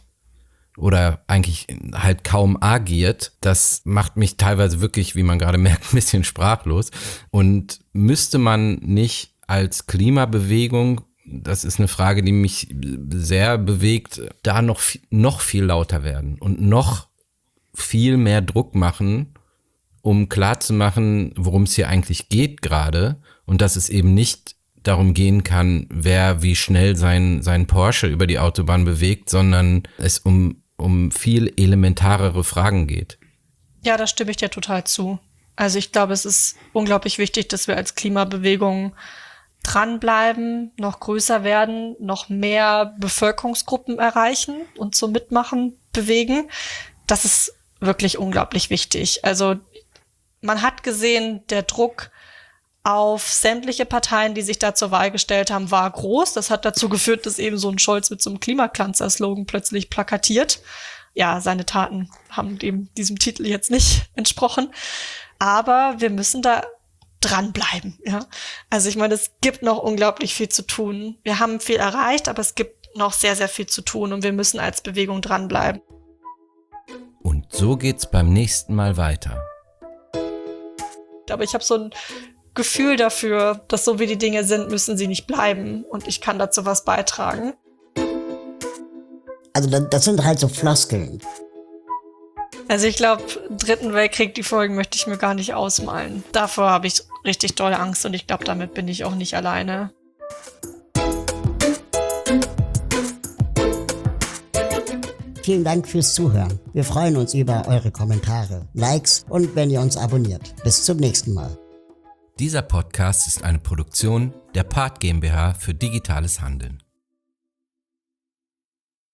Speaker 3: oder eigentlich halt kaum agiert. Das macht mich teilweise wirklich, wie man gerade merkt, ein bisschen sprachlos. Und müsste man nicht als Klimabewegung, das ist eine Frage, die mich sehr bewegt, da noch, noch viel lauter werden und noch viel mehr Druck machen, um klarzumachen, worum es hier eigentlich geht gerade und dass es eben nicht darum gehen kann, wer wie schnell sein, sein Porsche über die Autobahn bewegt, sondern es um, um viel elementarere Fragen geht.
Speaker 1: Ja, da stimme ich dir total zu. Also ich glaube, es ist unglaublich wichtig, dass wir als Klimabewegung dranbleiben, noch größer werden, noch mehr Bevölkerungsgruppen erreichen und zum Mitmachen bewegen. Das ist wirklich unglaublich wichtig. Also man hat gesehen, der Druck auf sämtliche Parteien, die sich da zur Wahl gestellt haben, war groß. Das hat dazu geführt, dass eben so ein Scholz mit so einem Klimaklanzer-Slogan plötzlich plakatiert. Ja, seine Taten haben dem diesem Titel jetzt nicht entsprochen. Aber wir müssen da dranbleiben, ja. Also ich meine, es gibt noch unglaublich viel zu tun. Wir haben viel erreicht, aber es gibt noch sehr, sehr viel zu tun und wir müssen als Bewegung dranbleiben.
Speaker 3: Und so geht's beim nächsten Mal weiter.
Speaker 1: Aber ich habe so ein Gefühl dafür, dass so wie die Dinge sind, müssen sie nicht bleiben und ich kann dazu was beitragen.
Speaker 2: Also das sind halt so Floskeln.
Speaker 1: Also ich glaube, Dritten Weltkrieg, die Folgen möchte ich mir gar nicht ausmalen. Davor habe ich richtig dolle Angst und ich glaube, damit bin ich auch nicht alleine.
Speaker 2: Vielen Dank fürs Zuhören. Wir freuen uns über eure Kommentare, Likes und wenn ihr uns abonniert. Bis zum nächsten Mal.
Speaker 3: Dieser Podcast ist eine Produktion der Part GmbH für digitales Handeln.